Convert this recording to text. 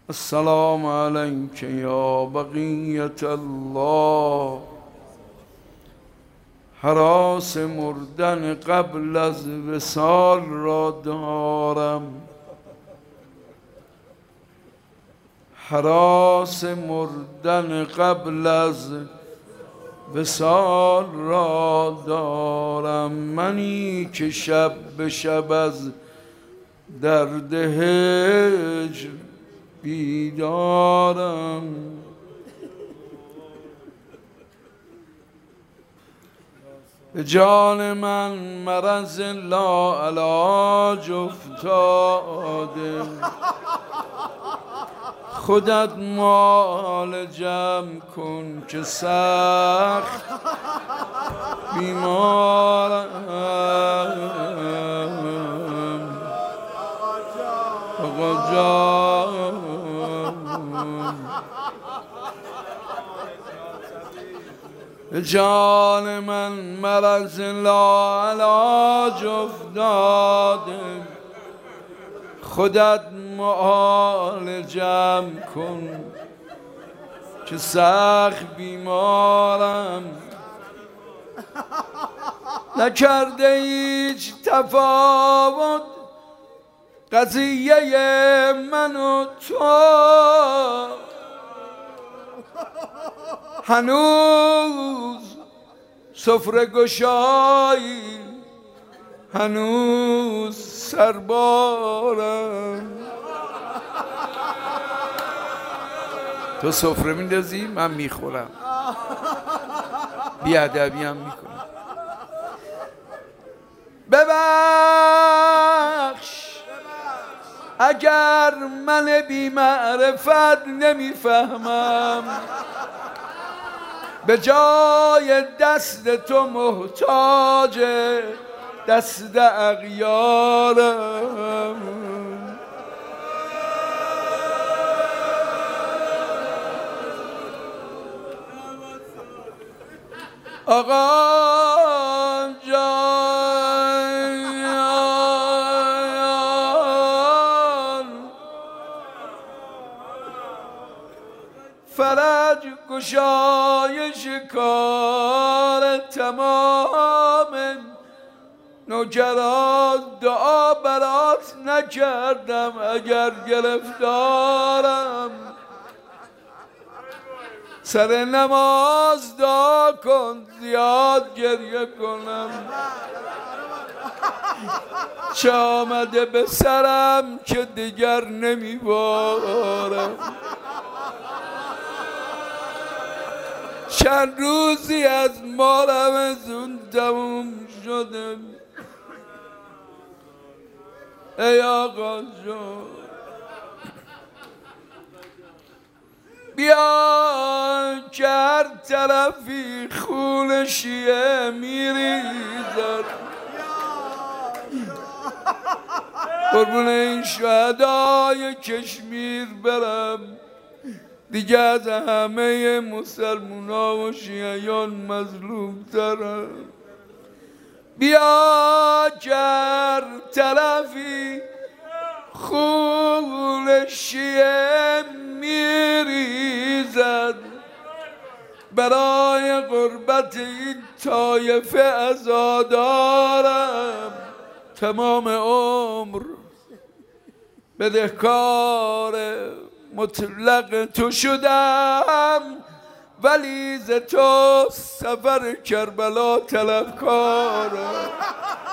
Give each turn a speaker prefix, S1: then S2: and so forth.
S1: السلام علیک یا بقیت الله. هراس مردن قبل از وصال را دارم، هراس مردن قبل از وصال را دارم. منی که شب به شب از درد هجر بیدارم. به جان من مرض لاعلاج افتاده، خودت معالجم کن که سخت بیمارم. آقا جان به جان من مرض لاعلاج افتاده، خودت معالجم کن که سخت بیمارم. نکرده هیچ تفاوت قضیه من و تو، هنوز سفره گشایی، هنوز سربارم. تو سفره میندازی من میخورم، بیادبی هم میکنم. ببخش اگر من بی معرفت نمیفهمم، به جای دست تو محتاج دست اغیارم. آقا جان فرج گشایش کار تمام، نوکرات دعا برات نکردم اگر گرفتارم. سر نماز دعا کن زیاد گریه کنم، چه آمده به سرم که دیگر نمیبارم. چند روزی از ما رمضون تموم شده، ای آقا جان بیا که هر طرفی خون شیعه میریزد، قربون این شهدای کشمیر برم، دیگه از همه مسلمونا و شیعیان مظلوم ترم. بیا که هر طرفی خون شیعه میریزد، برای غربت این طایفه عزادارم. تمام عمر بدهکار مطلق تو شدم، ولی ز تو سفر کربلا طلبکارم.